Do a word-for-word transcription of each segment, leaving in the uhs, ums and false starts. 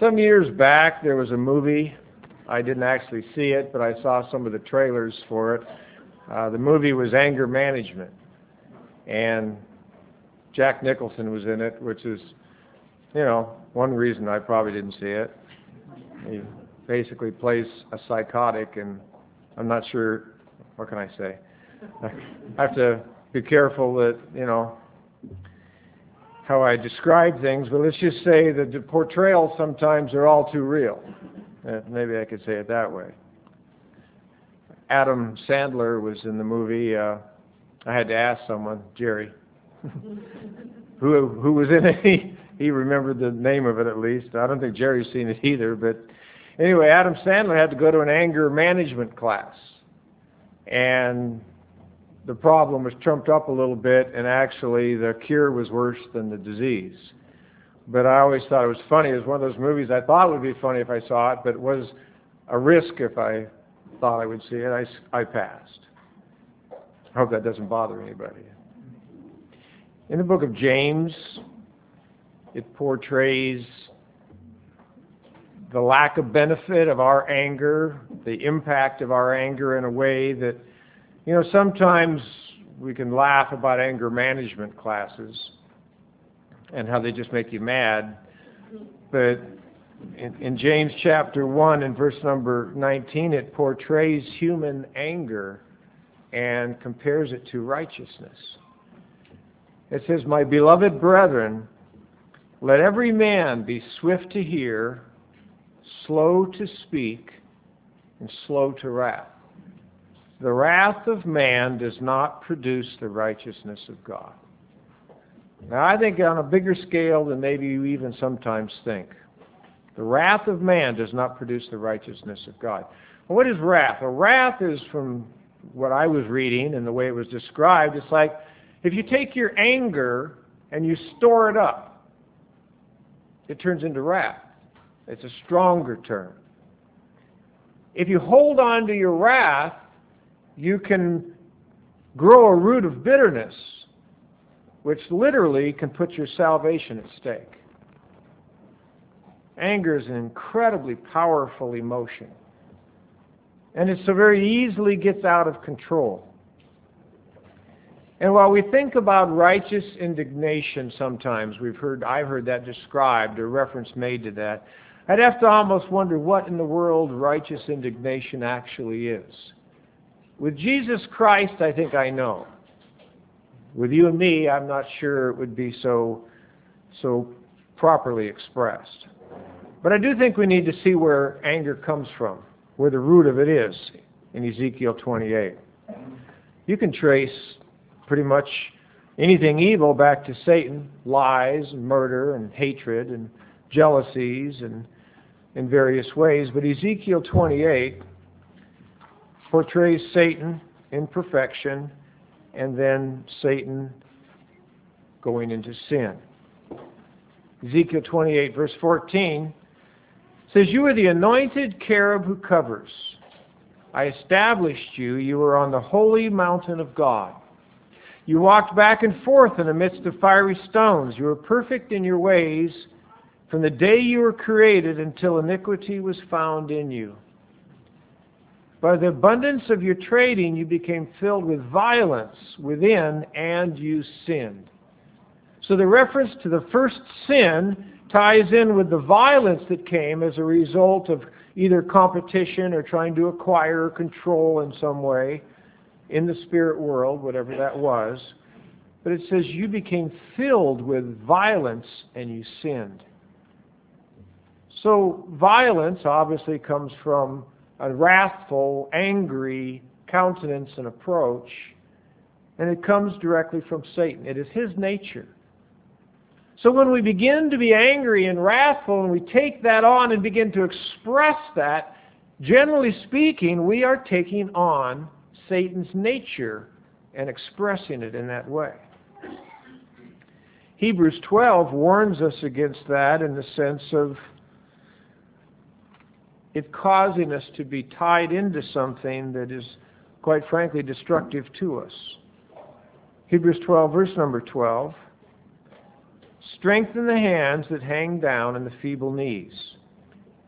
Some years back, there was a movie. I didn't actually see it, but I saw some of the trailers for it. Uh, the movie was Anger Management, and Jack Nicholson was in it, which is, you know, one reason I probably didn't see it. He basically plays a psychotic, and I'm not sure, what can I say? I have to be careful that, you know, how I describe things, but let's just say that the portrayals sometimes are all too real. Uh, maybe I could say it that way. Adam Sandler was in the movie. Uh, I had to ask someone, Jerry, who who was in it. He, he remembered the name of it at least. I don't think Jerry's seen it either. But anyway, Adam Sandler had to go to an anger management class. And the problem was trumped up a little bit, and actually the cure was worse than the disease. But I always thought it was funny. It was one of those movies I thought would be funny if I saw it, but it was a risk if I thought I would see it. I, I passed. I hope that doesn't bother anybody. In the book of James, it portrays the lack of benefit of our anger, the impact of our anger in a way that, you know, sometimes we can laugh about anger management classes and how they just make you mad. But in, in James chapter one and verse number nineteen, it portrays human anger and compares it to righteousness. It says, "My beloved brethren, let every man be swift to hear, slow to speak, and slow to wrath. The wrath of man does not produce the righteousness of God." Now, I think on a bigger scale than maybe you even sometimes think. The wrath of man does not produce the righteousness of God. Well, what is wrath? Well, wrath is, from what I was reading and the way it was described, it's like if you take your anger and you store it up, it turns into wrath. It's a stronger term. If you hold on to your wrath, you can grow a root of bitterness, which literally can put your salvation at stake. Anger is an incredibly powerful emotion, and it so very easily gets out of control. And while we think about righteous indignation sometimes, we've heard, I've heard that described, or reference made to that, I'd have to almost wonder what in the world righteous indignation actually is. With Jesus Christ, I think I know. With you and me, I'm not sure it would be so, so properly expressed. But I do think we need to see where anger comes from, where the root of it is in Ezekiel twenty-eight. You can trace pretty much anything evil back to Satan, lies, and murder, and hatred, and jealousies, and in various ways. But Ezekiel twenty-eight portrays Satan in perfection, and then Satan going into sin. Ezekiel twenty-eight, verse fourteen, says, "You are the anointed cherub who covers. I established you. You were on the holy mountain of God. You walked back and forth in the midst of fiery stones. You were perfect in your ways from the day you were created until iniquity was found in you. By the abundance of your trading, you became filled with violence within, and you sinned." So the reference to the first sin ties in with the violence that came as a result of either competition or trying to acquire or control in some way in the spirit world, whatever that was. But it says you became filled with violence and you sinned. So violence obviously comes from a wrathful, angry countenance and approach, and it comes directly from Satan. It is his nature. So when we begin to be angry and wrathful, and we take that on and begin to express that, generally speaking, we are taking on Satan's nature and expressing it in that way. Hebrews twelve warns us against that in the sense of it causing us to be tied into something that is, quite frankly, destructive to us. Hebrews twelve, verse number twelve, "Strengthen the hands that hang down and the feeble knees.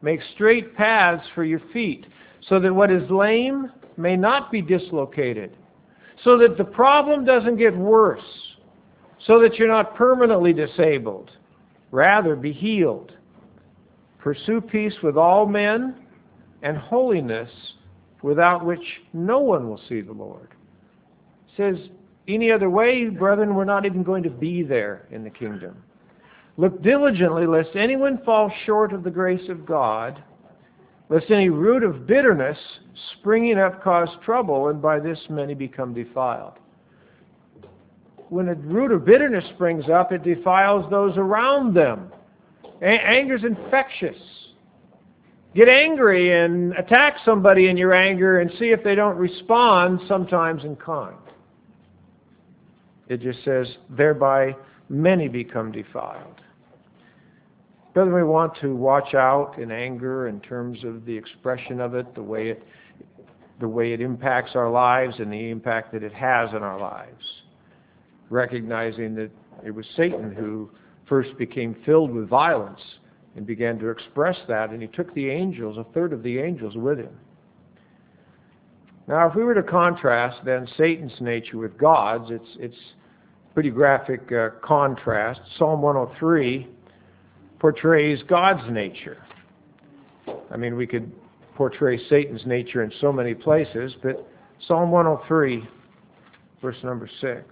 Make straight paths for your feet, so that what is lame may not be dislocated, so that the problem doesn't get worse, so that you're not permanently disabled. Rather, be healed. Pursue peace with all men and holiness, without which no one will see the Lord. It says, any other way, brethren, we're not even going to be there in the kingdom. Look diligently, lest anyone fall short of the grace of God, lest any root of bitterness springing up cause trouble, and by this many become defiled. When a root of bitterness springs up, it defiles those around them. A- Anger is infectious. Get angry and attack somebody in your anger and see if they don't respond, sometimes in kind. It just says, thereby many become defiled. Brethren, we want to watch out in anger in terms of the expression of it, the way it, the way it impacts our lives and the impact that it has in our lives. Recognizing that it was Satan who first became filled with violence and began to express that, and he took the angels, a third of the angels, with him. Now, if we were to contrast then Satan's nature with God's, it's it's pretty graphic uh, contrast. Psalm one oh three portrays God's nature. I mean, we could portray Satan's nature in so many places, but Psalm one oh three, verse number six.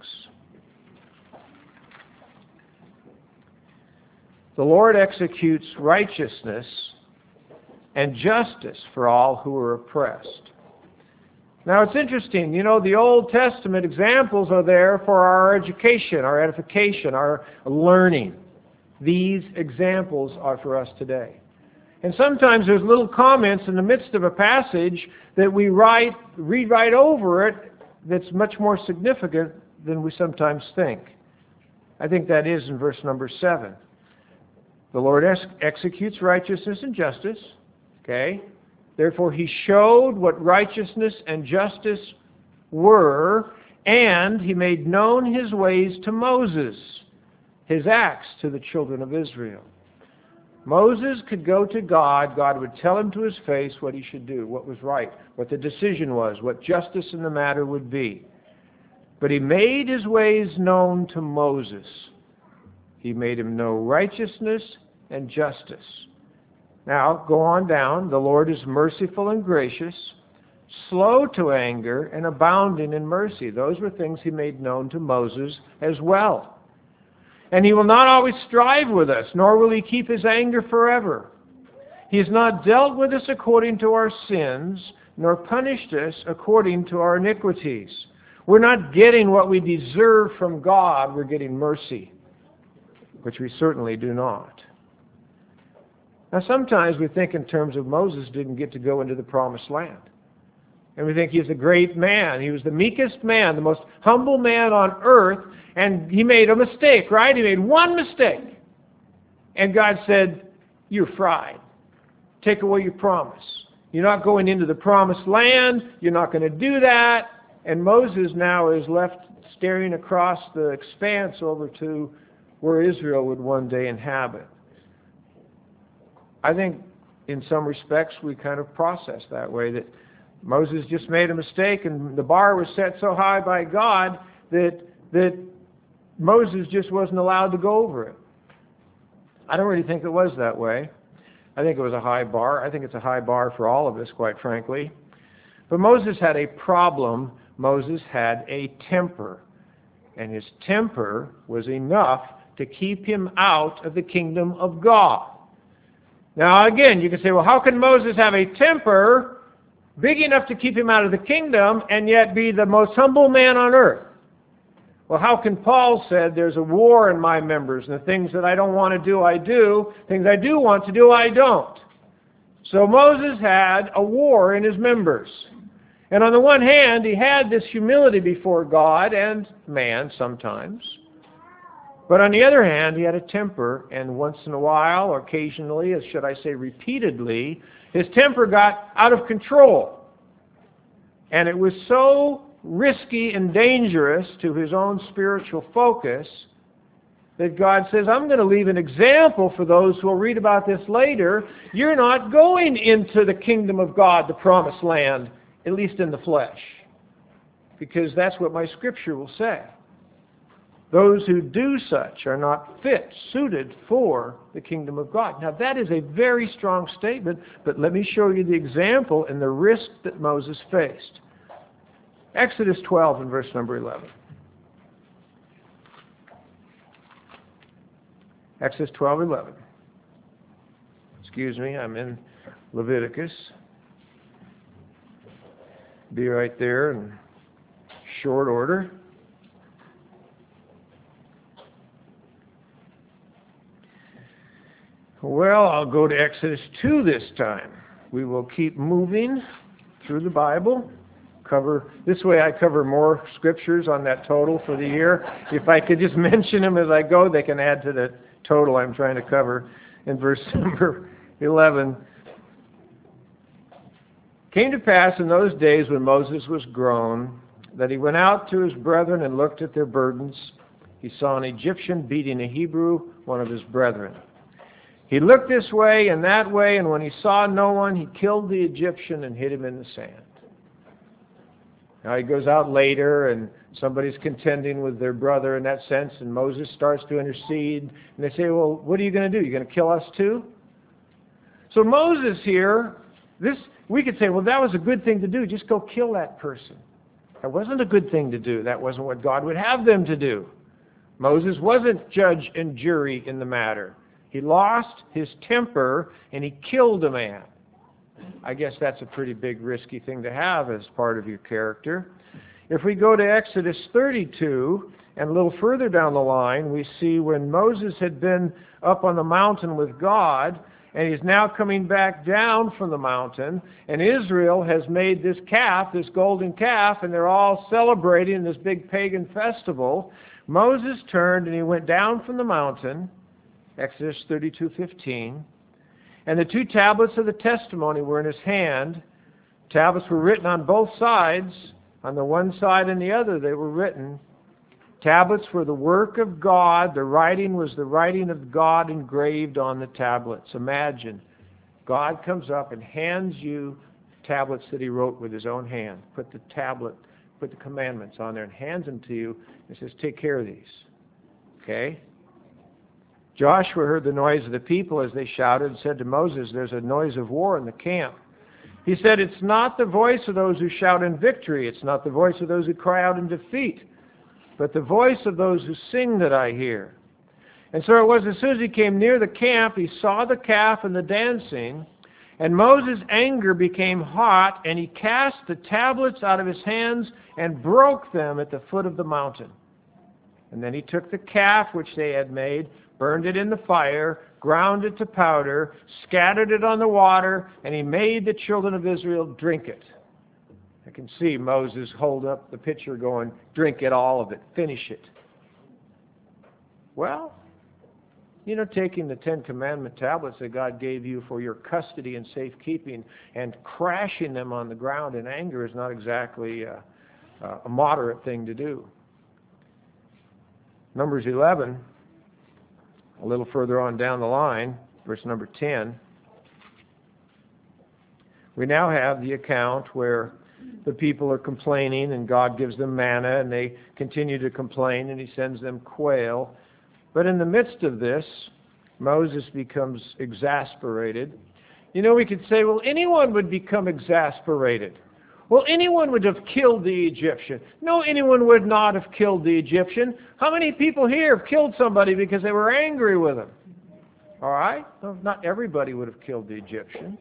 The Lord executes righteousness and justice for all who are oppressed. Now, it's interesting. You know, the Old Testament examples are there for our education, our edification, our learning. These examples are for us today. And sometimes there's little comments in the midst of a passage that we write, read right over it that's much more significant than we sometimes think. I think that is in verse number seven. The Lord ex- executes righteousness and justice. Okay? Therefore, He showed what righteousness and justice were, and He made known His ways to Moses, His acts to the children of Israel. Moses could go to God. God would tell him to his face what he should do, what was right, what the decision was, what justice in the matter would be. But He made His ways known to Moses. He made him know righteousness and justice. Now, go on down. The Lord is merciful and gracious, slow to anger, and abounding in mercy. Those were things He made known to Moses as well. And He will not always strive with us, nor will He keep His anger forever. He has not dealt with us according to our sins, nor punished us according to our iniquities. We're not getting what we deserve from God. We're getting mercy, which we certainly do not. Now, sometimes we think in terms of Moses didn't get to go into the promised land. And we think he's a great man. He was the meekest man, the most humble man on earth, and he made a mistake, right? He made one mistake. And God said, you're fried. Take away your promise. You're not going into the promised land. You're not going to do that. And Moses now is left staring across the expanse over to where Israel would one day inhabit. I think in some respects we kind of process that way, that Moses just made a mistake and the bar was set so high by God that that Moses just wasn't allowed to go over it. I don't really think it was that way. I think it was a high bar. I think it's a high bar for all of us, quite frankly. But Moses had a problem. Moses had a temper. And his temper was enough to keep him out of the kingdom of God. Now, again, you can say, well, how can Moses have a temper big enough to keep him out of the kingdom and yet be the most humble man on earth? Well, how can Paul said, there's a war in my members, and the things that I don't want to do, I do. Things I do want to do, I don't. So Moses had a war in his members. And on the one hand, he had this humility before God and man sometimes. But on the other hand, he had a temper, and once in a while, or occasionally, as should I say repeatedly, his temper got out of control. And it was so risky and dangerous to his own spiritual focus that God says, I'm going to leave an example for those who will read about this later. You're not going into the kingdom of God, the promised land, at least in the flesh. Because that's what my scripture will say. Those who do such are not fit, suited for the kingdom of God. Now that is a very strong statement, but let me show you the example and the risk that Moses faced. Exodus twelve and verse number eleven. Exodus twelve, eleven. Excuse me, I'm in Leviticus. Be right there in short order. Well, I'll go to Exodus two this time. We will keep moving through the Bible. Cover this way I cover more scriptures on that total for the year. If I could just mention them as I go, they can add to the total I'm trying to cover. In verse number eleven. Came to pass in those days when Moses was grown, that he went out to his brethren and looked at their burdens. He saw an Egyptian beating a Hebrew, one of his brethren. He looked this way and that way, and when he saw no one, he killed the Egyptian and hid him in the sand. Now he goes out later, and somebody's contending with their brother in that sense, and Moses starts to intercede, and they say, well, what are you going to do? You're going to kill us too? So Moses here, this we could say, well, that was a good thing to do. Just go kill that person. That wasn't a good thing to do. That wasn't what God would have them to do. Moses wasn't judge and jury in the matter. He lost his temper, and he killed a man. I guess that's a pretty big, risky thing to have as part of your character. If we go to Exodus thirty-two, and a little further down the line, we see when Moses had been up on the mountain with God, and he's now coming back down from the mountain, and Israel has made this calf, this golden calf, and they're all celebrating this big pagan festival. Moses turned, and he went down from the mountain, Exodus thirty-two fifteen, and the two tablets of the testimony were in his hand. Tablets were written on both sides. On the one side and the other they were written. Tablets were the work of God. The writing was the writing of God engraved on the tablets. Imagine, God comes up and hands you tablets that he wrote with his own hand. Put the tablet, put the commandments on there and hands them to you and says, take care of these. Okay? Joshua heard the noise of the people as they shouted and said to Moses, there's a noise of war in the camp. He said, it's not the voice of those who shout in victory. It's not the voice of those who cry out in defeat, but the voice of those who sing that I hear. And so it was as soon as he came near the camp, he saw the calf and the dancing, and Moses' anger became hot, and he cast the tablets out of his hands and broke them at the foot of the mountain. And then he took the calf which they had made, burned it in the fire, ground it to powder, scattered it on the water, and he made the children of Israel drink it. I can see Moses hold up the pitcher going, drink it, all of it, finish it. Well, you know, taking the Ten Commandment tablets that God gave you for your custody and safekeeping and crashing them on the ground in anger is not exactly a, a moderate thing to do. Numbers eleven, a little further on down the line, verse number ten. We now have the account where the people are complaining and God gives them manna and they continue to complain and he sends them quail. But in the midst of this, Moses becomes exasperated. You know, we could say, well, anyone would become exasperated. Well, anyone would have killed the Egyptian. No, anyone would not have killed the Egyptian. How many people here have killed somebody because they were angry with him? All right? Well, not everybody would have killed the Egyptian.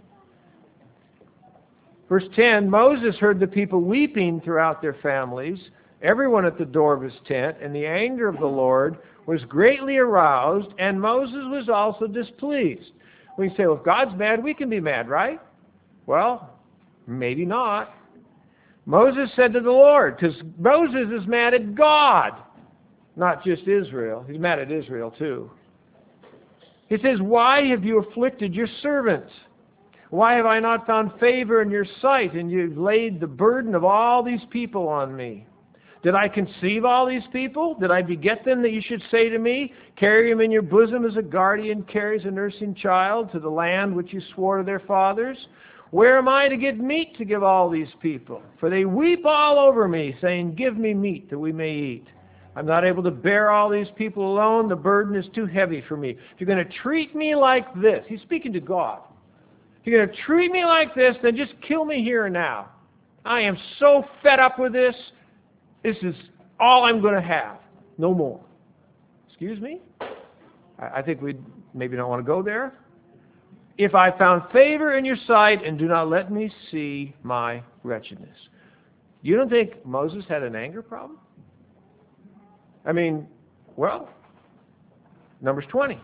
Verse ten, Moses heard the people weeping throughout their families, everyone at the door of his tent, and the anger of the Lord was greatly aroused, and Moses was also displeased. We can say, well, if God's mad, we can be mad, right? Well, maybe not. Moses said to the Lord, because Moses is mad at God, not just Israel. He's mad at Israel too. He says, why have you afflicted your servant? Why have I not found favor in your sight, and you've laid the burden of all these people on me? Did I conceive all these people? Did I beget them that you should say to me, carry them in your bosom as a guardian carries a nursing child to the land which you swore to their fathers? Where am I to get meat to give all these people? For they weep all over me, saying, give me meat that we may eat. I'm not able to bear all these people alone. The burden is too heavy for me. If you're going to treat me like this, he's speaking to God. If you're going to treat me like this, then just kill me here and now. I am so fed up with this. This is all I'm going to have. No more. Excuse me? I think we maybe don't want to go there. If I found favor in your sight, and do not let me see my wretchedness. You don't think Moses had an anger problem? I mean, well, Numbers twenty.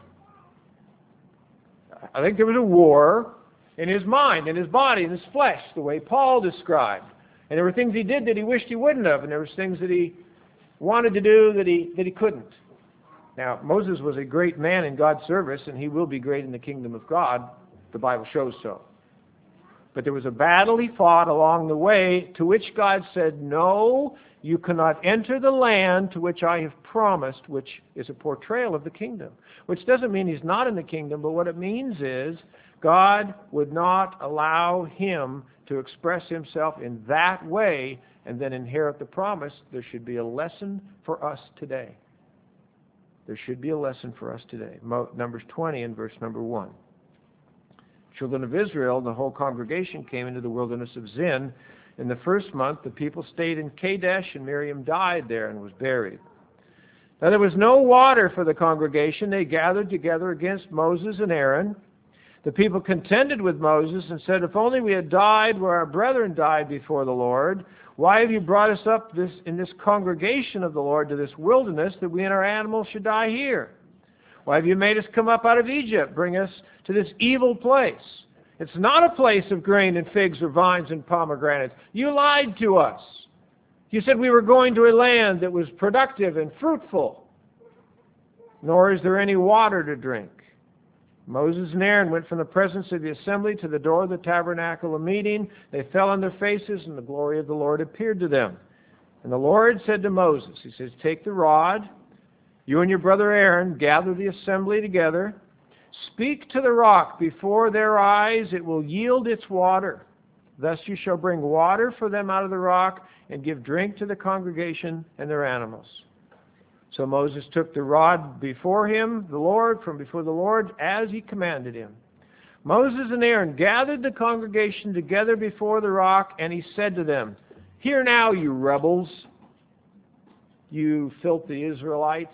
I think there was a war in his mind, in his body, in his flesh, the way Paul described. And there were things he did that he wished he wouldn't have, and there was things that he wanted to do that he that he couldn't. Now, Moses was a great man in God's service, and he will be great in the kingdom of God. The Bible shows so. But there was a battle he fought along the way to which God said, no, you cannot enter the land to which I have promised, which is a portrayal of the kingdom. Which doesn't mean he's not in the kingdom, but what it means is God would not allow him to express himself in that way and then inherit the promise. There should be a lesson for us today. There should be a lesson for us today. Numbers twenty and verse number one. Children of Israel, the whole congregation came into the wilderness of Zin. In the first month, the people stayed in Kadesh, and Miriam died there and was buried. Now there was no water for the congregation. They gathered together against Moses and Aaron. The people contended with Moses and said, if only we had died where our brethren died before the Lord. Why have you brought us up this, in this congregation of the Lord to this wilderness, that we and our animals should die here? Why have you made us come up out of Egypt, bring us to this evil place? It's not a place of grain and figs or vines and pomegranates. You lied to us. You said we were going to a land that was productive and fruitful, nor is there any water to drink. Moses and Aaron went from the presence of the assembly to the door of the tabernacle of meeting. They fell on their faces, and the glory of the Lord appeared to them. And the Lord said to Moses, he says, take the rod, you and your brother Aaron, gather the assembly together. Speak to the rock before their eyes, it will yield its water. Thus you shall bring water for them out of the rock, and give drink to the congregation and their animals. So Moses took the rod before him, the Lord, from before the Lord, as he commanded him. Moses and Aaron gathered the congregation together before the rock, and he said to them, hear now, you rebels, you filthy Israelites.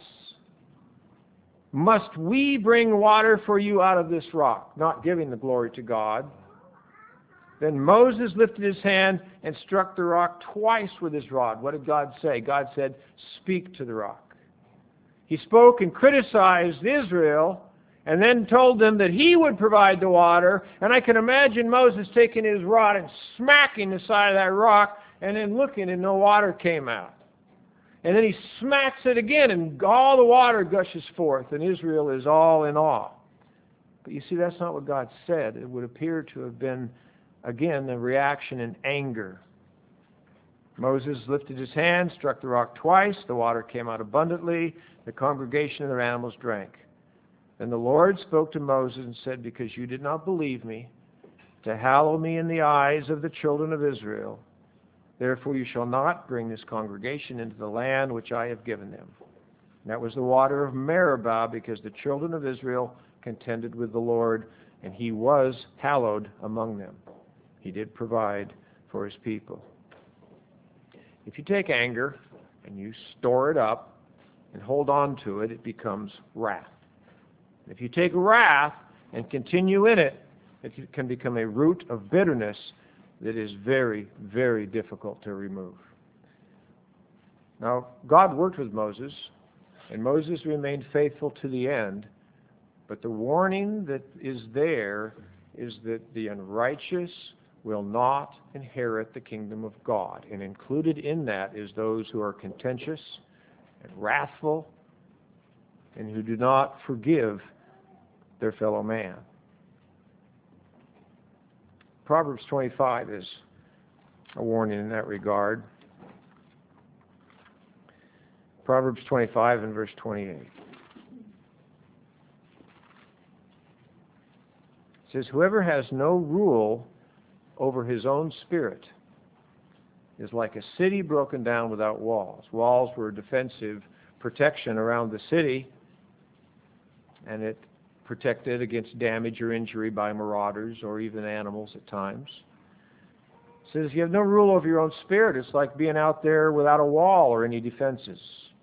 Must we bring water for you out of this rock? Not giving the glory to God. Then Moses lifted his hand and struck the rock twice with his rod. What did God say? God said, speak to the rock. He spoke and criticized Israel and then told them that he would provide the water. And I can imagine Moses taking his rod and smacking the side of that rock and then looking and no water came out. And then he smacks it again and all the water gushes forth and Israel is all in awe. But you see, that's not what God said. It would appear to have been, again, a reaction in anger. Moses lifted his hand, struck the rock twice. The water came out abundantly. The congregation and their animals drank. Then the Lord spoke to Moses and said, because you did not believe me, to hallow me in the eyes of the children of Israel, therefore you shall not bring this congregation into the land which I have given them. And that was the water of Meribah, because the children of Israel contended with the Lord, and he was hallowed among them. He did provide for his people. If you take anger and you store it up and hold on to it, it becomes wrath. If you take wrath and continue in it, it can become a root of bitterness that is very, very difficult to remove. Now, God worked with Moses, and Moses remained faithful to the end, but the warning that is there is that the unrighteous will not inherit the kingdom of God. And included in that is those who are contentious and wrathful and who do not forgive their fellow man. Proverbs twenty-five is a warning in that regard. Proverbs twenty-five and verse twenty-eight. It says, whoever has no rule over his own spirit is like a city broken down without walls. Walls were defensive protection around the city, and it protected against damage or injury by marauders or even animals at times. It says you have no rule over your own spirit. It's like being out there without a wall or any defenses.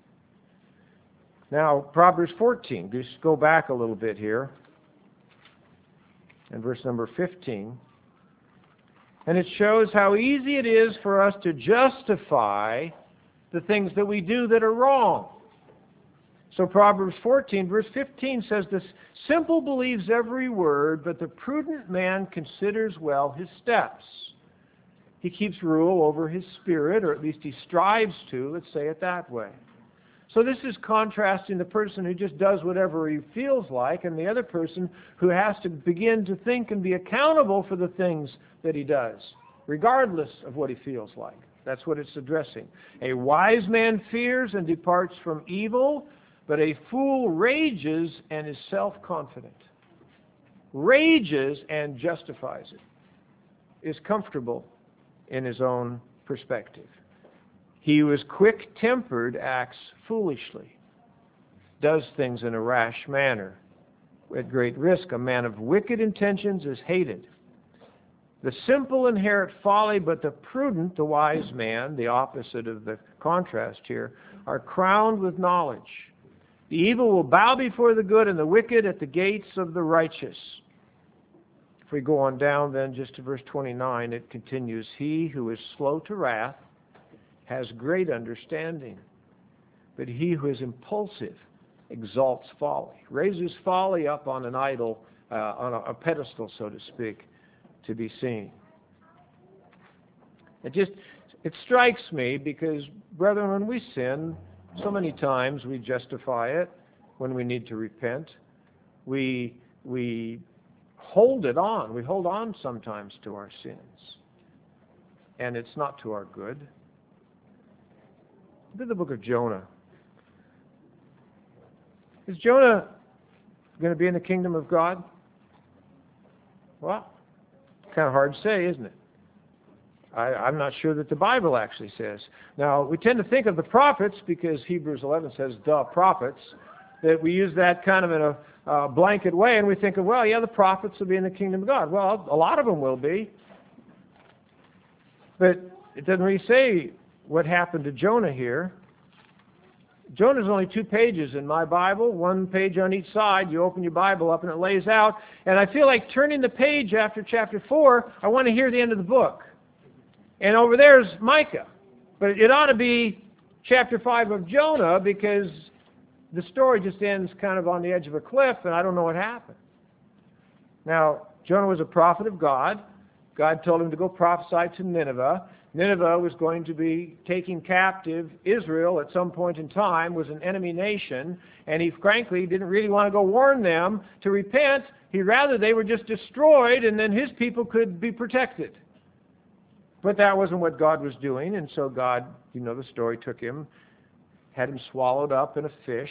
Now, Proverbs fourteen, just go back a little bit here, and verse number fifteen. And it shows how easy it is for us to justify the things that we do that are wrong. So Proverbs fourteen, verse fifteen says, the simple believes every word, but the prudent man considers well his steps. He keeps rule over his spirit, or at least he strives to, let's say it that way. So this is contrasting the person who just does whatever he feels like and the other person who has to begin to think and be accountable for the things that he does, regardless of what he feels like. That's what it's addressing. A wise man fears and departs from evil, but a fool rages and is self-confident. Rages and justifies it. Is comfortable in his own perspective. He who is quick-tempered acts foolishly, does things in a rash manner. At great risk, a man of wicked intentions is hated. The simple inherit folly, but the prudent, the wise man, the opposite of the contrast here, are crowned with knowledge. The evil will bow before the good, and the wicked at the gates of the righteous. If we go on down then just to verse twenty-nine, it continues, he who is slow to wrath has great understanding, but he who is impulsive exalts folly, raises folly up on an idol, uh, on a, a pedestal, so to speak, to be seen. It just, it strikes me because, brethren, when we sin, so many times we justify it when we need to repent. We, we hold it on. We hold on sometimes to our sins. And it's not to our good. Look at the book of Jonah. Is Jonah going to be in the kingdom of God? Well, kind of hard to say, isn't it? I, I'm not sure that the Bible actually says. Now, we tend to think of the prophets, because Hebrews eleven says the prophets, that we use that kind of in a uh, blanket way, and we think of, well, yeah, the prophets will be in the kingdom of God. Well, a lot of them will be. But it doesn't really say what happened to Jonah here. Jonah's only two pages in my Bible, one page on each side. You open your Bible up and it lays out. And I feel like turning the page after chapter four, I want to hear the end of the book. And over there's Micah. But it ought to be chapter five of Jonah, because the story just ends kind of on the edge of a cliff and I don't know what happened. Now, Jonah was a prophet of God. God told him to go prophesy to Nineveh. Nineveh was going to be taking captive Israel at some point in time, was an enemy nation, and he frankly didn't really want to go warn them to repent. He'd rather they were just destroyed and then his people could be protected. But that wasn't what God was doing, and so God, you know the story, took him, had him swallowed up in a fish.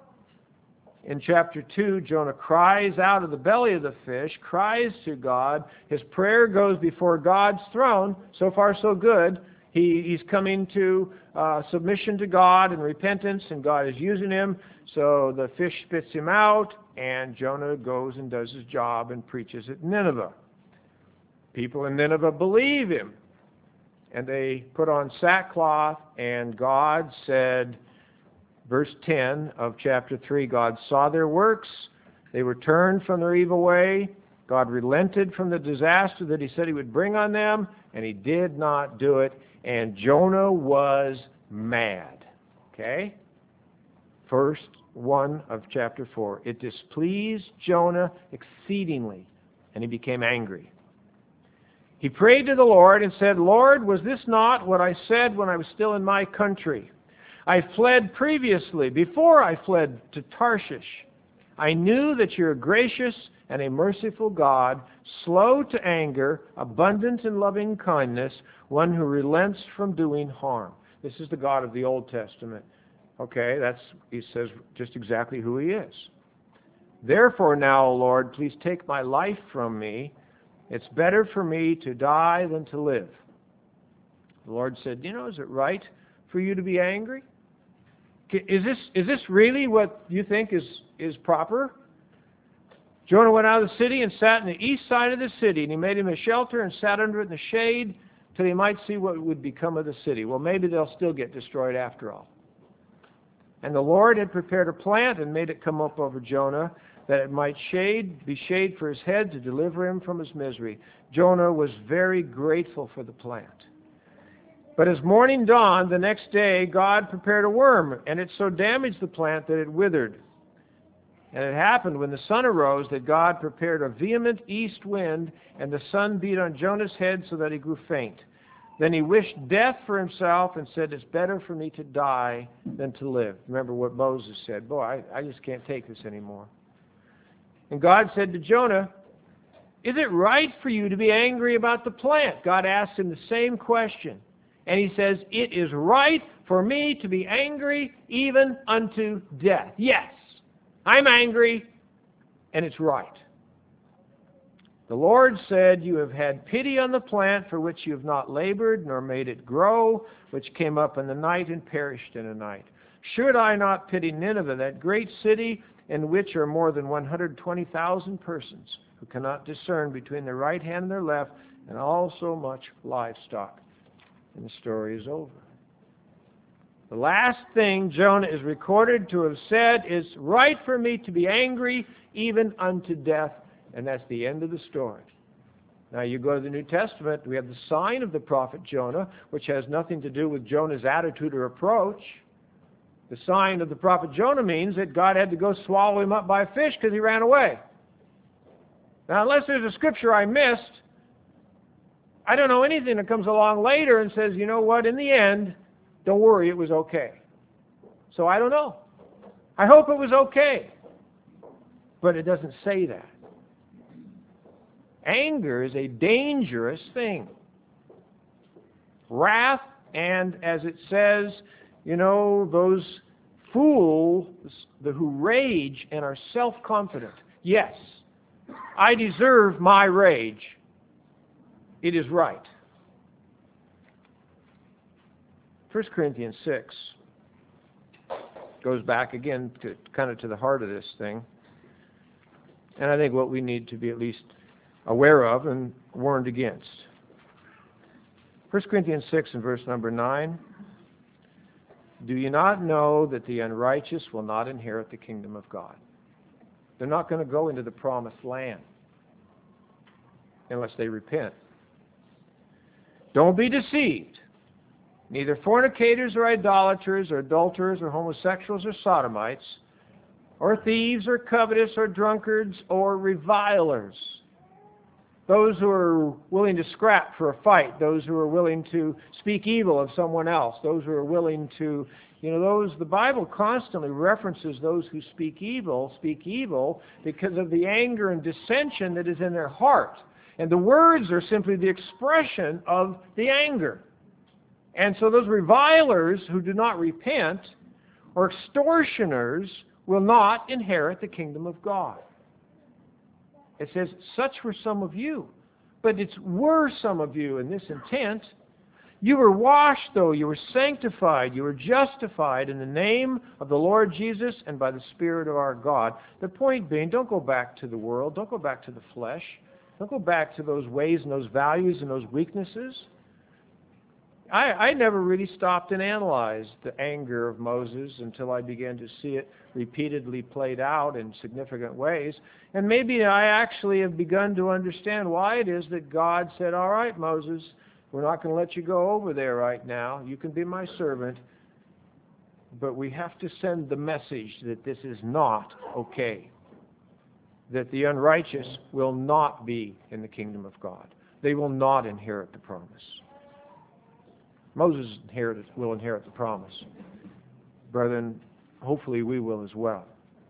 In chapter two, Jonah cries out of the belly of the fish, cries to God. His prayer goes before God's throne. So far, so good. He, he's coming to uh, submission to God and repentance, and God is using him. So the fish spits him out, and Jonah goes and does his job and preaches at Nineveh. People in Nineveh believe him, and they put on sackcloth, and God said, verse ten of chapter three, God saw their works. They were turned from their evil way. God relented from the disaster that he said he would bring on them, and he did not do it. And Jonah was mad. Okay? Verse one of chapter four. It displeased Jonah exceedingly, and he became angry. He prayed to the Lord and said, Lord, was this not what I said when I was still in my country? I fled previously, before I fled to Tarshish. I knew that you're a gracious and a merciful God, slow to anger, abundant in loving kindness, one who relents from doing harm. This is the God of the Old Testament Okay, that's, he says just exactly who he is. Therefore now, O Lord, please take my life from me. It's better for me to die than to live. The Lord said, you know, is it right for you to be angry? Is this, is this really what you think is, is proper? Jonah went out of the city and sat in the east side of the city, and he made him a shelter and sat under it in the shade till he might see what would become of the city. Well, maybe they'll still get destroyed after all. And the Lord had prepared a plant and made it come up over Jonah, that it might shade, be shade for his head to deliver him from his misery. Jonah was very grateful for the plant. But as morning dawned the next day, God prepared a worm, and it so damaged the plant that it withered. And it happened when the sun arose that God prepared a vehement east wind, and the sun beat on Jonah's head so that he grew faint. Then he wished death for himself and said, it's better for me to die than to live. Remember what Moses said, boy, I, I just can't take this anymore. And God said to Jonah, is it right for you to be angry about the plant? God asked him the same question. And he says, it is right for me to be angry even unto death. Yes, I'm angry, and it's right. The Lord said, you have had pity on the plant for which you have not labored, nor made it grow, which came up in the night and perished in a night. Should I not pity Nineveh, that great city in which are more than one hundred twenty thousand persons who cannot discern between their right hand and their left, and also much livestock? And the story is over. The last thing Jonah is recorded to have said is, right for me to be angry even unto death. And that's the end of the story. Now you go to the New Testament, we have the sign of the prophet Jonah, which has nothing to do with Jonah's attitude or approach. The sign of the prophet Jonah means that God had to go swallow him up by a fish because he ran away. Now unless there's a scripture I missed, I don't know anything that comes along later and says, you know what, in the end, don't worry, it was okay. So I don't know. I hope it was okay. But it doesn't say that. Anger is a dangerous thing. Wrath, and as it says, you know, those fools who rage and are self-confident. Yes, I deserve my rage. It is right. First Corinthians six goes back again to kind of to the heart of this thing. And I think what we need to be at least aware of and warned against. First Corinthians six and verse number nine. Do you not know that the unrighteous will not inherit the kingdom of God? They're not going to go into the promised land unless they repent. Don't be deceived. Neither fornicators or idolaters or adulterers or homosexuals or sodomites or thieves or covetous or drunkards or revilers. Those who are willing to scrap for a fight, those who are willing to speak evil of someone else, those who are willing to, you know, those, the Bible constantly references those who speak evil, speak evil because of the anger and dissension that is in their heart. And the words are simply the expression of the anger. And so those revilers who do not repent or extortioners will not inherit the kingdom of God. It says, such were some of you. But it's were some of you in this intent. You were washed, though. You were sanctified. You were justified in the name of the Lord Jesus and by the Spirit of our God. The point being, don't go back to the world. Don't go back to the flesh. Don't go back to those ways and those values and those weaknesses. I, I never really stopped and analyzed the anger of Moses until I began to see it repeatedly played out in significant ways. And maybe I actually have begun to understand why it is that God said, all right, Moses, we're not going to let you go over there right now. You can be my servant. But we have to send the message that this is not okay. That the unrighteous will not be in the kingdom of God. They will not inherit the promise. Moses inherited, will inherit the promise. Brethren, hopefully we will as well.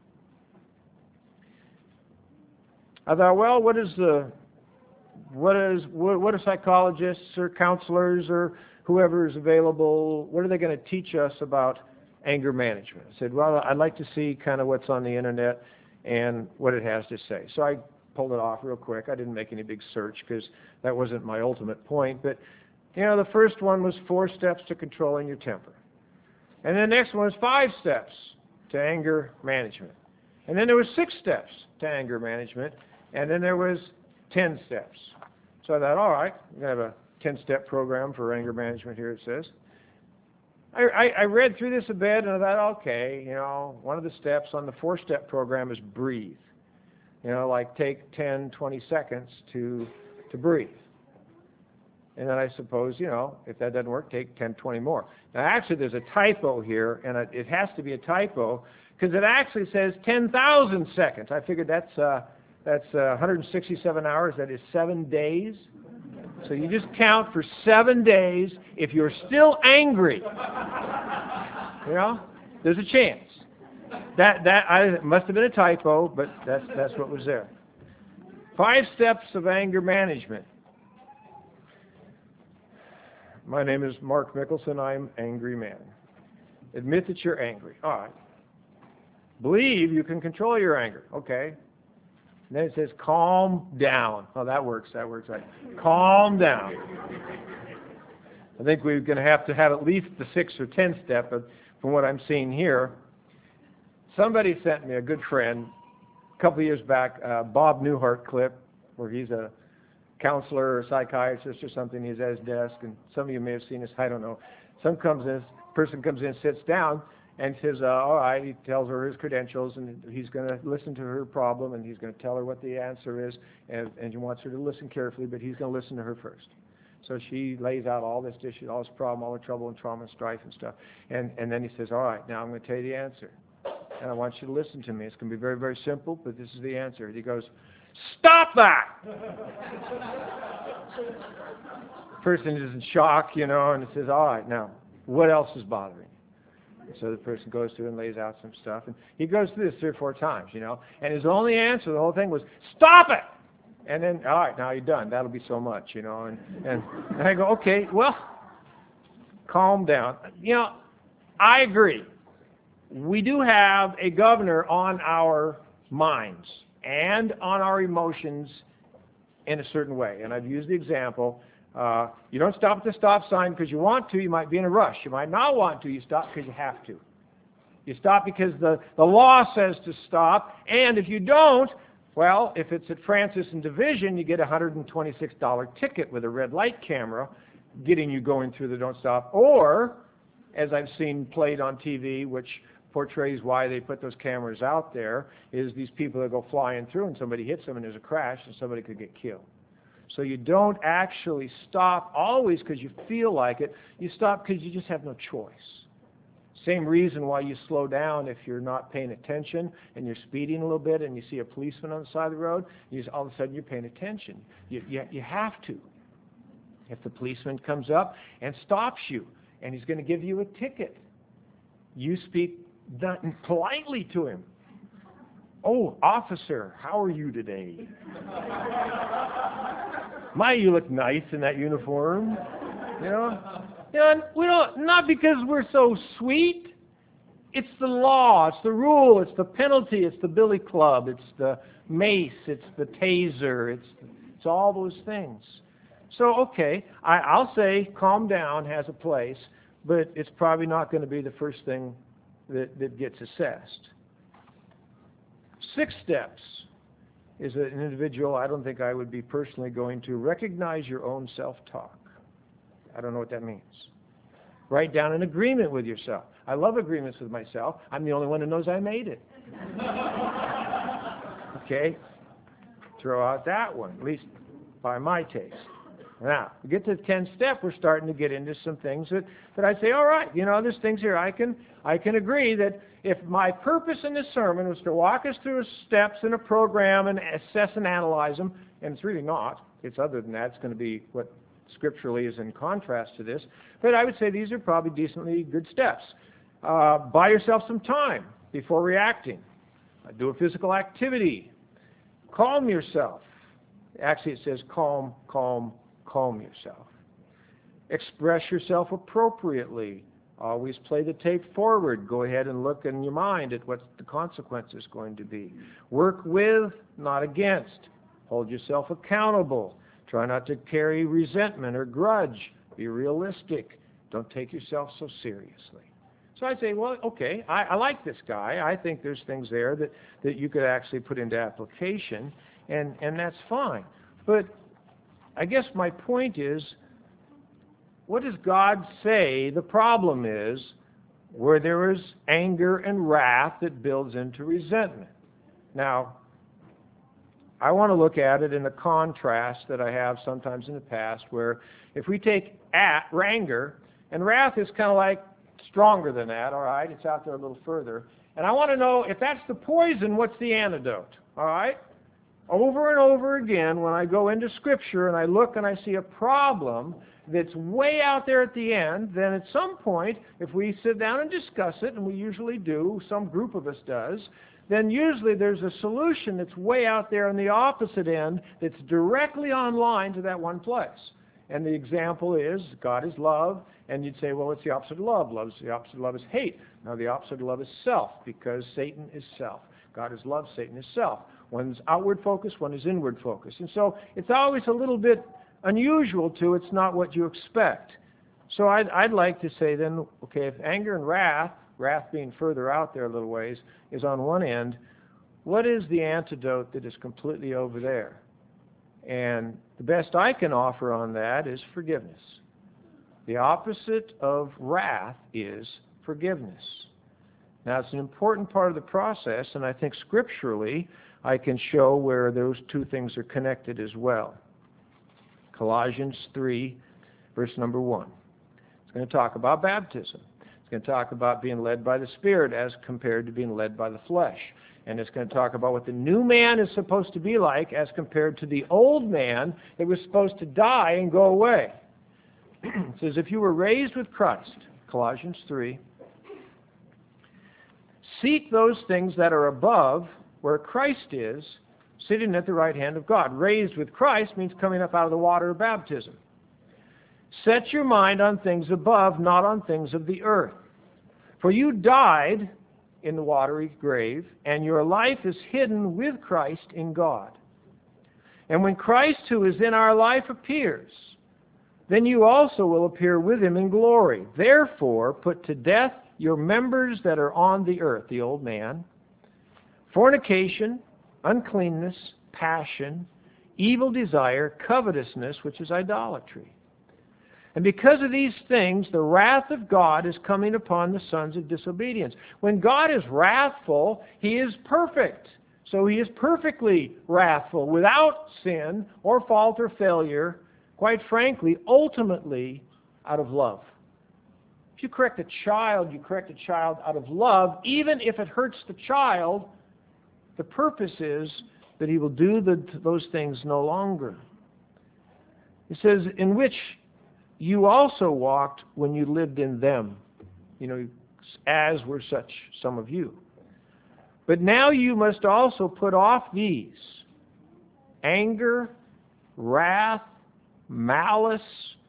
I thought, well, what is the, what is, what, what are psychologists or counselors or whoever is available, what are they going to teach us about anger management. I said, well, I'd like to see kind of what's on the internet and what it has to say. So I pulled it off real quick. I didn't make any big search because that wasn't my ultimate point. But, you know, the first one was four steps to controlling your temper. And then the next one was five steps to anger management. And then there was six steps to anger management. And then there was ten steps. So I thought, all right, we're going to have a ten-step program for anger management here, it says. I, I, I read through this a bit, and I thought, okay, you know, one of the steps on the four-step program is breathe. You know, like take ten, twenty seconds to to breathe. And then I suppose, you know, if that doesn't work, take ten, twenty more. Now, actually, there's a typo here, and it has to be a typo because it actually says ten thousand seconds. I figured that's uh, that's uh, one hundred sixty-seven hours. That is seven days. So you just count for seven days. If you're still angry, you know, there's a chance. That that I, it must have been a typo, but that's that's what was there. Five steps of anger management. My name is Mark Mickelson. I'm Angry Man. Admit that you're angry. All right. Believe you can control your anger. Okay. And then it says calm down. Oh, that works. That works right. Calm down. I think we're going to have to have at least the six or ten step, but from what I'm seeing here. Somebody sent me, a good friend, a couple of years back, a Bob Newhart clip where he's a counselor or psychiatrist or something. He's at his desk, and some of you may have seen this. I don't know. Some comes in, person comes in, sits down, and says, uh, all right, he tells her his credentials, and he's going to listen to her problem, and he's going to tell her what the answer is, and, and he wants her to listen carefully, but he's going to listen to her first. So she lays out all this issue, all this problem, all the trouble and trauma and strife and stuff, and, and then he says, all right, now I'm going to tell you the answer. And I want you to listen to me. It's going to be very, very simple, but this is the answer. And he goes, stop that! The person is in shock, you know, and it says, all right, now, what else is bothering you? So the person goes through and lays out some stuff. And he goes through this three or four times, you know. And his only answer, the whole thing was, stop it! And then, all right, now you're done. That'll be so much, you know. And, and, and I go, okay, well, calm down. You know, I agree. We do have a governor on our minds and on our emotions in a certain way. And I've used the example, uh, you don't stop at the stop sign because you want to. You might be in a rush. You might not want to. You stop because you have to. You stop because the, the law says to stop. And if you don't, well, if it's at Francis and Division, you get a one hundred twenty-six dollar ticket with a red light camera getting you going through the don't stop. Or, as I've seen played on T V, which portrays why they put those cameras out there, is these people that go flying through and somebody hits them and there's a crash and somebody could get killed. So you don't actually stop always because you feel like it. You stop because you just have no choice. Same reason why you slow down if you're not paying attention and you're speeding a little bit and you see a policeman on the side of the road, you just, all of a sudden you're paying attention. You, you, you have to. If the policeman comes up and stops you and he's going to give you a ticket, you speak politely to him. Oh, officer, how are you today? My, you look nice in that uniform. You know, you know, we don't, not because we're so sweet. It's the law, it's the rule, it's the penalty, it's the billy club, it's the mace, it's the taser, it's it's all those things. So, okay, I, I'll say calm down has a place, but it's probably not going to be the first thing that, that gets assessed. Six steps is an individual, I don't think I would be personally going to recognize your own self-talk. I don't know what that means. Write down an agreement with yourself. I love agreements with myself. I'm the only one who knows I made it. Okay? Throw out that one, at least by my taste. Now, we get to the tenth step, we're starting to get into some things that, that I say, all right, you know, there's things here I can I can agree that if my purpose in this sermon was to walk us through steps in a program and assess and analyze them, and it's really not. It's other than that. It's going to be what scripturally is in contrast to this. But I would say these are probably decently good steps. Uh, buy yourself some time before reacting. Uh, do a physical activity. Calm yourself. Actually, it says calm, calm, calm yourself. Express yourself appropriately. Always play the tape forward. Go ahead and look in your mind at what the consequence is going to be. Work with, not against. Hold yourself accountable. Try not to carry resentment or grudge. Be realistic. Don't take yourself so seriously. So I say, well, okay, I, I like this guy. I think there's things there that, that you could actually put into application, and, and that's fine. But I guess my point is, what does God say the problem is where there is anger and wrath that builds into resentment? Now, I want to look at it in the contrast that I have sometimes in the past, where if we take at, anger, and wrath is kind of like stronger than that, all right? It's out there a little further. And I want to know, if that's the poison, what's the antidote, all right? Over and over again, when I go into Scripture and I look and I see a problem that's way out there at the end, then at some point, if we sit down and discuss it, and we usually do, some group of us does, then usually there's a solution that's way out there on the opposite end that's directly online to that one place. And the example is, God is love, and you'd say, well, what's the opposite of love? Love, the opposite of love is hate. Now, the opposite of love is self, because Satan is self. God is love, Satan is self. One's outward focus, one is inward focus. And so it's always a little bit unusual to, it's not what you expect. So I'd, I'd like to say then, okay, if anger and wrath, wrath being further out there a little ways, is on one end, what is the antidote that is completely over there? And the best I can offer on that is forgiveness. The opposite of wrath is forgiveness. Now, it's an important part of the process, and I think scripturally I can show where those two things are connected as well. Colossians three, verse number one. It's going to talk about baptism. It's going to talk about being led by the Spirit as compared to being led by the flesh. And it's going to talk about what the new man is supposed to be like as compared to the old man that was supposed to die and go away. It says, if you were raised with Christ, Colossians three, seek those things that are above where Christ is, sitting at the right hand of God. Raised with Christ means coming up out of the water of baptism. Set your mind on things above, not on things of the earth. For you died in the watery grave, and your life is hidden with Christ in God. And when Christ, who is in our life, appears, then you also will appear with him in glory. Therefore, put to death your members that are on the earth, the old man, fornication, uncleanness, passion, evil desire, covetousness, which is idolatry. And because of these things, the wrath of God is coming upon the sons of disobedience. When God is wrathful, he is perfect. So he is perfectly wrathful, without sin or fault or failure, quite frankly, ultimately out of love. If you correct a child, you correct a child out of love, even if it hurts the child. The purpose is that he will do the, those things no longer. It says, in which you also walked when you lived in them, you know, as were such some of you. But now you must also put off these: anger, wrath, malice.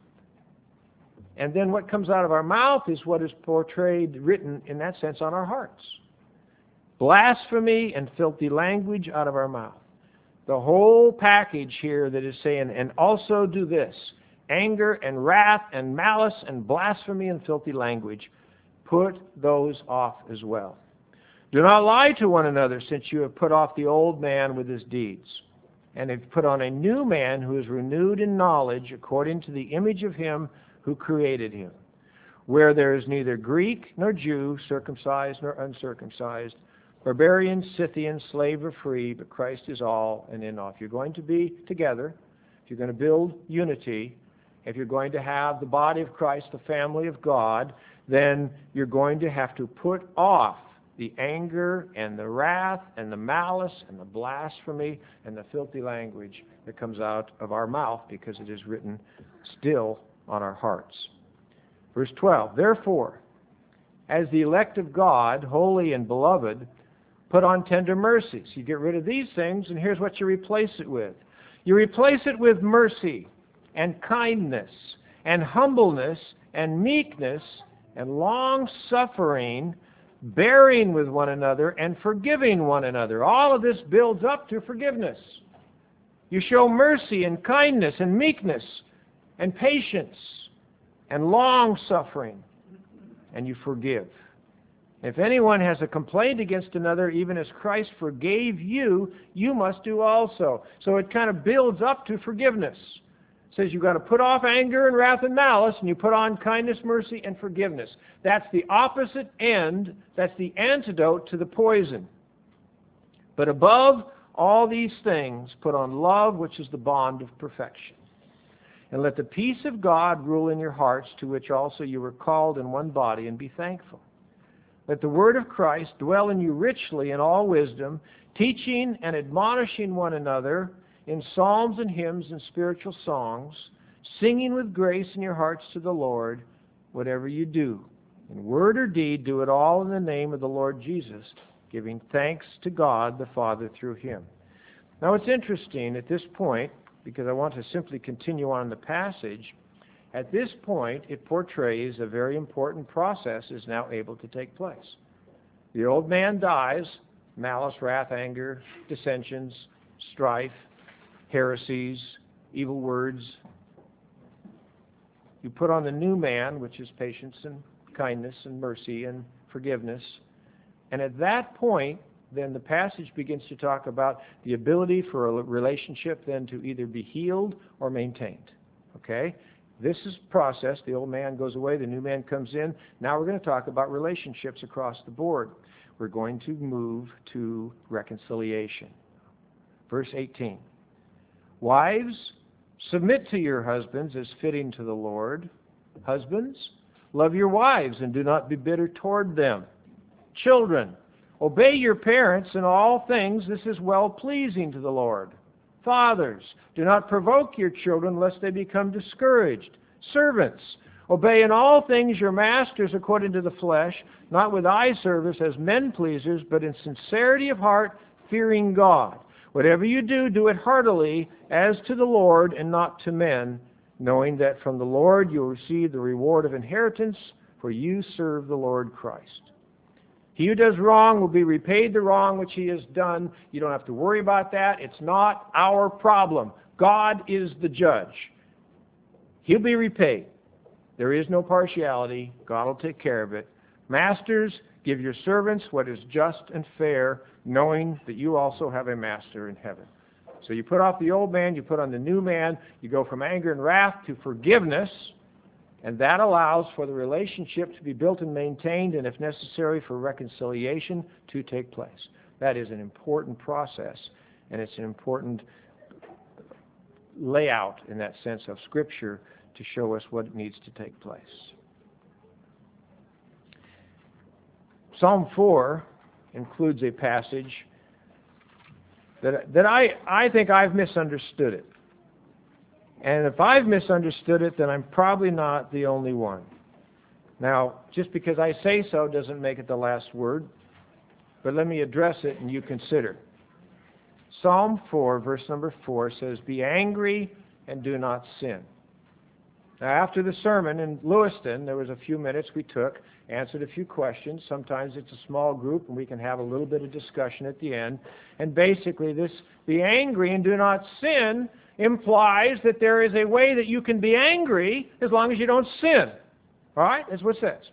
And then what comes out of our mouth is what is portrayed, written in that sense, on our hearts. Blasphemy and filthy language out of our mouth. The whole package here that is saying, and also do this: anger and wrath and malice and blasphemy and filthy language. Put those off as well. Do not lie to one another, since you have put off the old man with his deeds, and have put on a new man who is renewed in knowledge according to the image of him who created him, where there is neither Greek nor Jew, circumcised nor uncircumcised, barbarian, Scythian, slave or free, but Christ is all and in all. If you're going to be together, if you're going to build unity, if you're going to have the body of Christ, the family of God, then you're going to have to put off the anger and the wrath and the malice and the blasphemy and the filthy language that comes out of our mouth, because it is written still on our hearts. Verse twelve, therefore, as the elect of God, holy and beloved, put on tender mercies. You get rid of these things, and here's what you replace it with. You replace it with mercy and kindness and humbleness and meekness and long-suffering, bearing with one another, and forgiving one another. All of this builds up to forgiveness. You show mercy and kindness and meekness and patience and long-suffering, and you forgive. If anyone has a complaint against another, even as Christ forgave you, you must do also. So it kind of builds up to forgiveness. It says you've got to put off anger and wrath and malice, and you put on kindness, mercy, and forgiveness. That's the opposite end. That's the antidote to the poison. But above all these things, put on love, which is the bond of perfection. And let the peace of God rule in your hearts, to which also you were called in one body, and be thankful. Let the word of Christ dwell in you richly in all wisdom, teaching and admonishing one another in psalms and hymns and spiritual songs, singing with grace in your hearts to the Lord. Whatever you do, in word or deed, do it all in the name of the Lord Jesus, giving thanks to God the Father through Him. Now it's interesting at this point, because I want to simply continue on the passage. At this point, it portrays a very important process is now able to take place. The old man dies, malice, wrath, anger, dissensions, strife, heresies, evil words. You put on the new man, which is patience and kindness and mercy and forgiveness. And at that point, then the passage begins to talk about the ability for a relationship then to either be healed or maintained. Okay? This is process. The old man goes away, the new man comes in. Now we're going to talk about relationships across the board. We're going to move to reconciliation. Verse eighteen. Wives, submit to your husbands as fitting to the Lord. Husbands, love your wives and do not be bitter toward them. Children, obey your parents in all things. This is well-pleasing to the Lord. Fathers, do not provoke your children lest they become discouraged. Servants, obey in all things your masters according to the flesh, not with eye service as men pleasers, but in sincerity of heart, fearing God. Whatever you do, do it heartily, as to the Lord and not to men, knowing that from the Lord you will receive the reward of inheritance, for you serve the Lord Christ. He who does wrong will be repaid the wrong which he has done. You don't have to worry about that. It's not our problem. God is the judge. He'll be repaid. There is no partiality. God will take care of it. Masters, give your servants what is just and fair, knowing that you also have a master in heaven. So you put off the old man, you put on the new man, you go from anger and wrath to forgiveness, and that allows for the relationship to be built and maintained, and if necessary, for reconciliation to take place. That is an important process, and it's an important layout in that sense of Scripture to show us what needs to take place. Psalm four includes a passage that, that I, I think I've misunderstood it. And if I've misunderstood it, then I'm probably not the only one. Now, just because I say so doesn't make it the last word, but let me address it and you consider. Psalm four, verse number four says, "Be angry and do not sin." Now, after the sermon in Lewiston, there was a few minutes we took, answered a few questions. Sometimes it's a small group, and we can have a little bit of discussion at the end. And basically, this "be angry and do not sin" implies that there is a way that you can be angry as long as you don't sin. All right? That's what it says.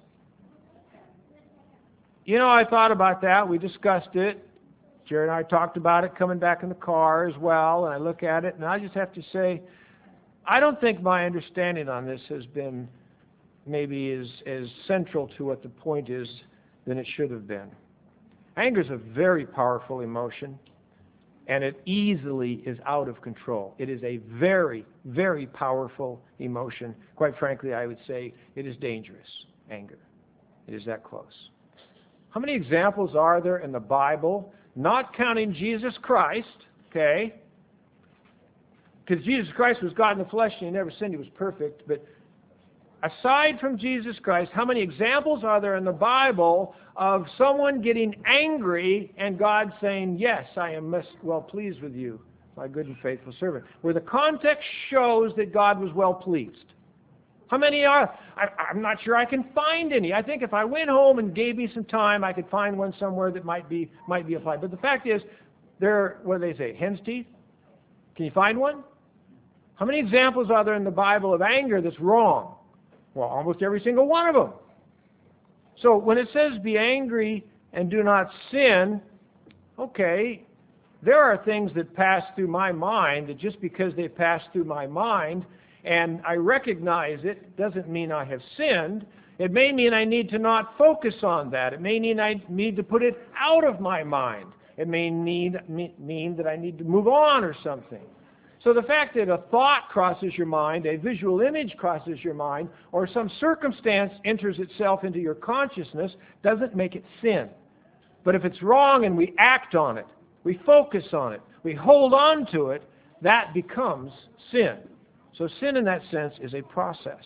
You know, I thought about that. We discussed it. Jerry and I talked about it coming back in the car as well, and I look at it, and I just have to say, I don't think my understanding on this has been maybe as, as central to what the point is than it should have been. Anger is a very powerful emotion, and it easily is out of control. It is a very, very powerful emotion. Quite frankly, I would say it is dangerous, anger. It is that close. How many examples are there in the Bible, not counting Jesus Christ, okay? Because Jesus Christ was God in the flesh and He never sinned, He was perfect. But aside from Jesus Christ, how many examples are there in the Bible of someone getting angry and God saying, "Yes, I am well pleased with you, my good and faithful servant," where the context shows that God was well pleased? How many are? I, I'm not sure I can find any. I think if I went home and gave me some time, I could find one somewhere that might be might be applied. But the fact is, there. What do they say? Hen's teeth? Can you find one? How many examples are there in the Bible of anger that's wrong? Well, almost every single one of them. So when it says be angry and do not sin, okay, there are things that pass through my mind that just because they pass through my mind and I recognize it doesn't mean I have sinned. It may mean I need to not focus on that. It may mean I need to put it out of my mind. It may need, mean that I need to move on or something. So the fact that a thought crosses your mind, a visual image crosses your mind, or some circumstance enters itself into your consciousness doesn't make it sin. But if it's wrong and we act on it, we focus on it, we hold on to it, that becomes sin. So sin in that sense is a process.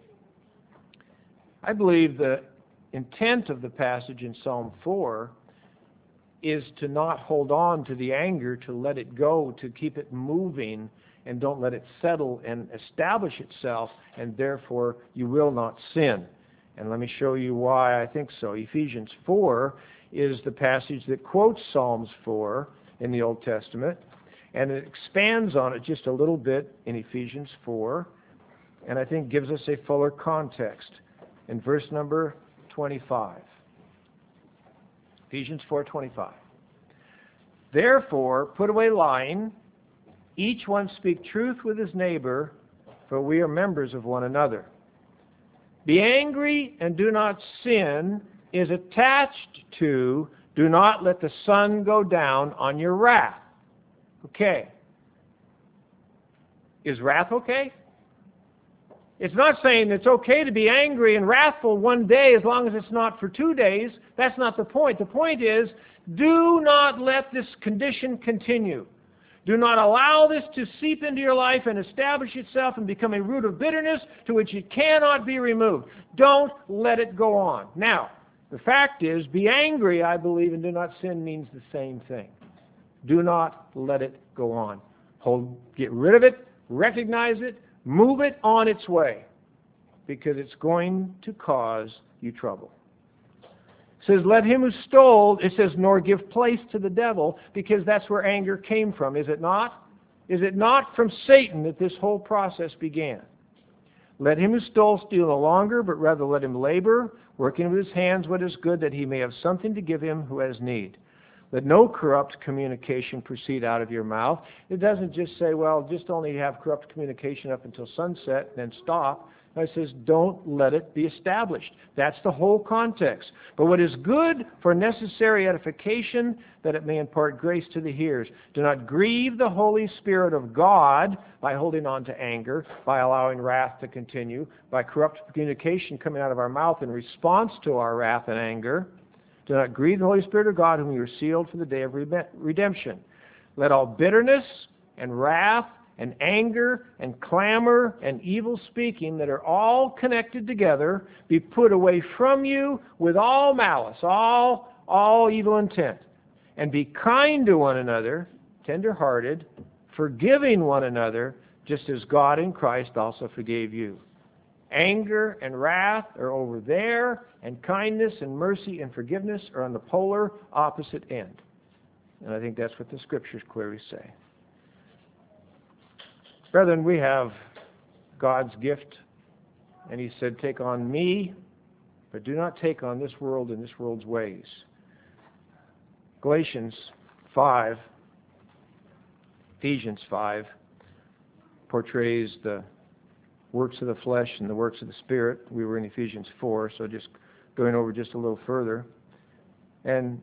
I believe the intent of the passage in Psalm four is to not hold on to the anger, to let it go, to keep it moving, and don't let it settle and establish itself, and therefore you will not sin. And let me show you why I think so. Ephesians four is the passage that quotes Psalms four in the Old Testament, and it expands on it just a little bit in Ephesians four, and I think gives us a fuller context in verse number twenty-five. Ephesians four twenty-five. Therefore, put away lying, each one speak truth with his neighbor, for we are members of one another. Be angry and do not sin is attached to do not let the sun go down on your wrath. Okay. Is wrath okay? It's not saying it's okay to be angry and wrathful one day as long as it's not for two days. That's not the point. The point is, do not let this condition continue. Do not allow this to seep into your life and establish itself and become a root of bitterness to which it cannot be removed. Don't let it go on. Now, the fact is, be angry, I believe, and do not sin means the same thing. Do not let it go on. Hold, get rid of it, recognize it, move it on its way, because it's going to cause you trouble. It says, let him who stole, it says, nor give place to the devil, because that's where anger came from, is it not? Is it not from Satan that this whole process began? Let him who stole steal no longer, but rather let him labor, working with his hands what is good, that he may have something to give him who has need. Let no corrupt communication proceed out of your mouth. It doesn't just say, well, just only have corrupt communication up until sunset and then stop. No, it says, don't let it be established. That's the whole context. But what is good for necessary edification, that it may impart grace to the hearers. Do not grieve the Holy Spirit of God by holding on to anger, by allowing wrath to continue, by corrupt communication coming out of our mouth in response to our wrath and anger. Do not grieve the Holy Spirit of God, whom you are sealed for the day of redemption. Let all bitterness and wrath and anger and clamor and evil speaking that are all connected together be put away from you with all malice, all, all evil intent. And be kind to one another, tender-hearted, forgiving one another, just as God in Christ also forgave you. Anger and wrath are over there, and kindness and mercy and forgiveness are on the polar opposite end. And I think that's what the Scriptures clearly say. Brethren, we have God's gift, and He said, take on me, but do not take on this world and this world's ways. Galatians five, Ephesians five, portrays the works of the flesh and the works of the Spirit. We were in Ephesians four, so just going over just a little further. And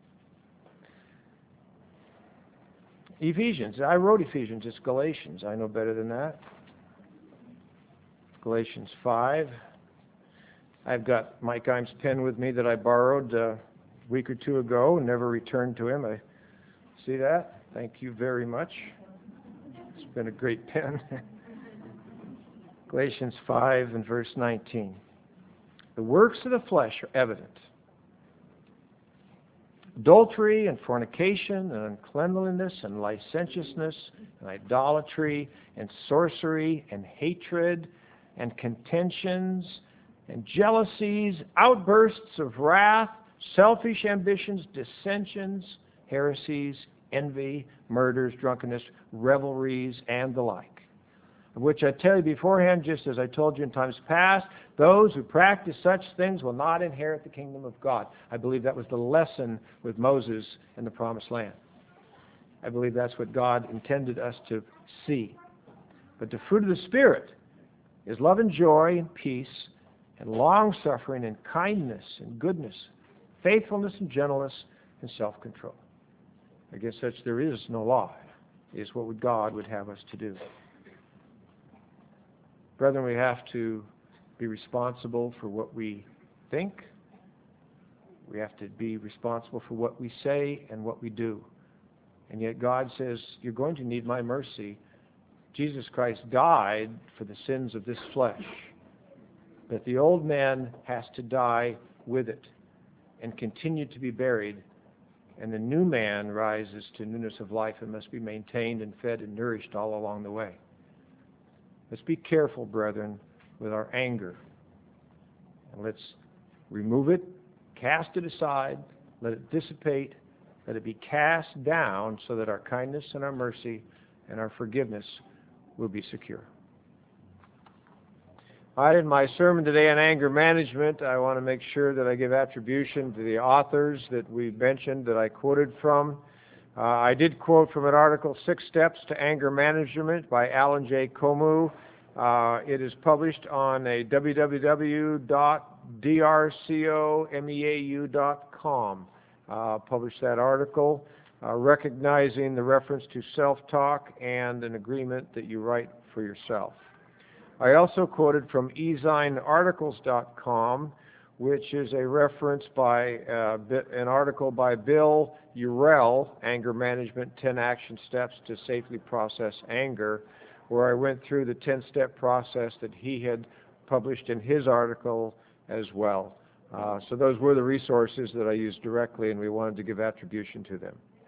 Ephesians, I wrote Ephesians, it's Galatians. I know better than that. Galatians five. I've got Mike Imes' pen with me that I borrowed a week or two ago and never returned to him. I see that? Thank you very much. It's been a great pen. Galatians five and verse nineteen. The works of the flesh are evident. Adultery and fornication and uncleanliness and licentiousness and idolatry and sorcery and hatred and contentions and jealousies, outbursts of wrath, selfish ambitions, dissensions, heresies, envy, murders, drunkenness, revelries, and the like. Of which I tell you beforehand, just as I told you in times past, those who practice such things will not inherit the kingdom of God. I believe that was the lesson with Moses in the Promised Land. I believe that's what God intended us to see. But the fruit of the Spirit is love and joy and peace and long-suffering and kindness and goodness, faithfulness and gentleness and self-control. Against such there is no law. It is what God would have us to do. Brethren, we have to be responsible for what we think. We have to be responsible for what we say and what we do. And yet God says, you're going to need my mercy. Jesus Christ died for the sins of this flesh. But the old man has to die with it and continue to be buried. And the new man rises to newness of life and must be maintained and fed and nourished all along the way. Let's be careful, brethren, with our anger. And let's remove it, cast it aside, let it dissipate, let it be cast down so that our kindness and our mercy and our forgiveness will be secure. All right, in my sermon today on anger management, I want to make sure that I give attribution to the authors that we mentioned that I quoted from. Uh, I did quote from an article, Six Steps to Anger Management by Alan J. Comeau. Uh, it is published on a w w w dot d r comeau dot com. Uh, published that article, uh, recognizing the reference to self-talk and an agreement that you write for yourself. I also quoted from e zine articles dot com, which is a reference by uh, an article by Bill Urell, Anger Management, ten Action Steps to Safely Process Anger, where I went through the ten-step process that he had published in his article as well. Uh, so those were the resources that I used directly, and we wanted to give attribution to them.